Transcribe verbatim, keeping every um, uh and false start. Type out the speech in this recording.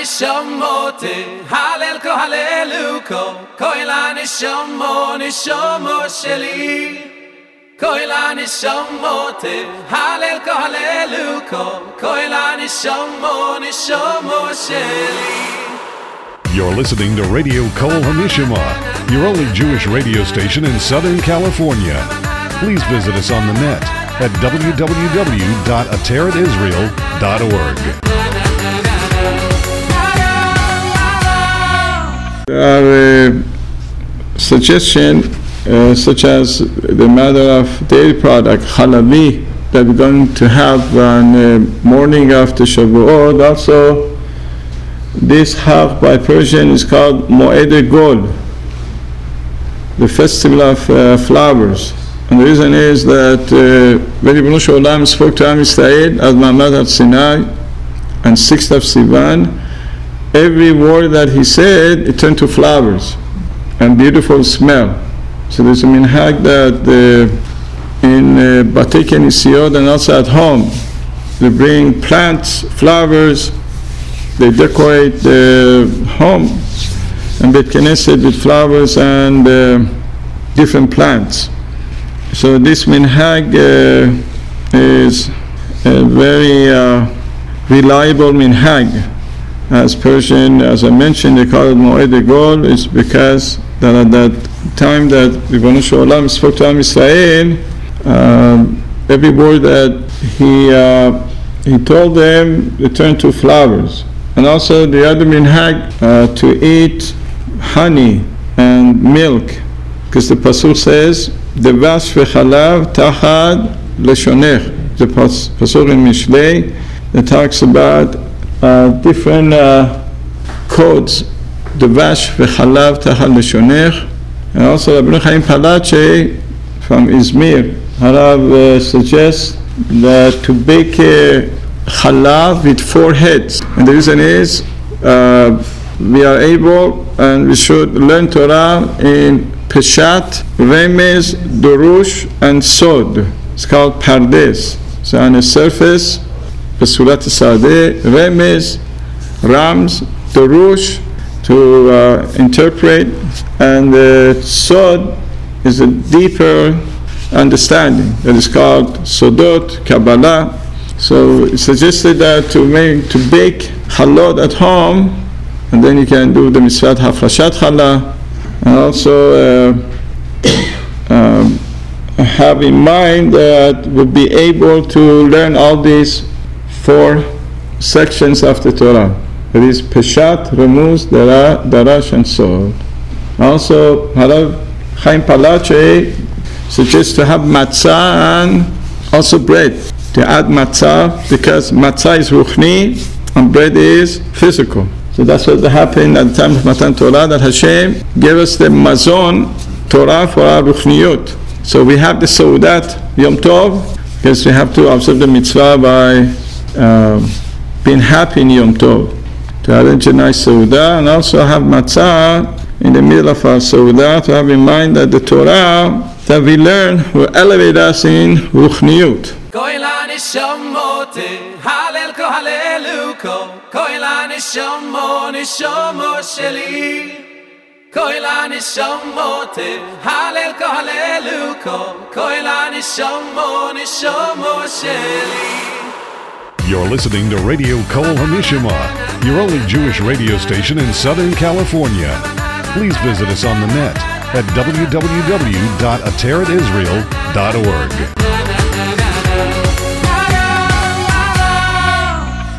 nishamote halel ko haleluko koila nishamo nishamo sheli koila nishamote halel ko haleluko koila nishamo nishamo sheli. You're listening to Radio Kol HaNishama, your only Jewish radio station in Southern California. Please visit us on the net at w w w dot ateret israel dot org. There are uh, suggestions uh, such as the matter of dairy product, halavi, that we're going to have on the morning after Shavuot. Also, this Hag by Persian is called Moed Gol, the festival of uh, flowers. And the reason is that uh, when Ribbono Shel Olam spoke to Am Yisrael at Ma'amad Har Sinai on sixth of Sivan, every word that he said, it turned to flowers and beautiful smell. So there's a minhag that uh, in uh, Batei Kenisiyot and also at home, they bring plants, flowers, they decorate the home and Beit Knesset with flowers and uh, different plants. So this minhag uh, is a very uh, reliable minhag. As Persian, as I mentioned, they call it Moed Gol, is because that at that time that Ribbono Shel Olam spoke to Am Yisrael, um, every word that he uh, he told them, it turned to flowers. And also the other minhag, uh, to eat honey and milk, because the pasuk says, "Devash v'chalav tachad leshonech." The pas- pasuk in Mishlei that talks about uh, different uh, codes, Devash v'chalav tachad leshonech, and also Rabbeinu Chaim Palache from Izmir, Harav uh, suggests that to bake uh, chalav with four heads, and the reason is uh, we are able and we should learn Torah in Peshat, Remez, Dorush, and Sod. It's called Pardes. So on the surface, Besurat Sadeh, Remez, Rams, Dorush, to uh, interpret, and uh, Sod is a deeper understanding that is called Sodot, Kabbalah. So it's suggested that to make to bake chalot at home, and then you can do the mitzvah hafrashat challah, and also uh, um, have in mind that we'll be able to learn all these four sections of the Torah. That is Peshat, Remuz, Dara, Darash, and Sod. Also, Harav Chaim Palache suggests to have matzah and also bread. To add matzah, because matzah is ruchni and bread is physical. So that's what happened at the time of Matan Torah, that Hashem gave us the mazon Torah for our ruchniyot. So we have the Seudat Yom Tov, because we have to observe the mitzvah by uh, being happy in Yom Tov. To arrange a nice Seudah, and also have matzah in the middle of our Seudah, to have in mind that the Torah that we learn will elevate us in ruchniyut. Koila nishamote halel ko haleluko koila nishamo nishamo sheli koila nishamote halel ko haleluko koila nishamo nishamo sheli. You're listening to Radio Kol HaNishama, your only Jewish radio station in Southern California. Please visit us on the net at w w w dot ateret israel dot org.